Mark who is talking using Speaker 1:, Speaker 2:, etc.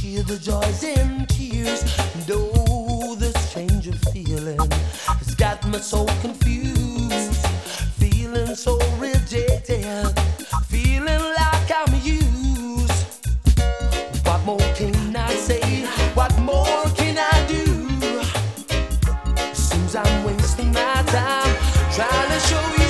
Speaker 1: hear the joys and tears. And oh, this change of feeling has got me so confused. Feeling so rejected, feeling like I'm used. What more can I say? What more can I do? Seems I'm wasting my time trying to show you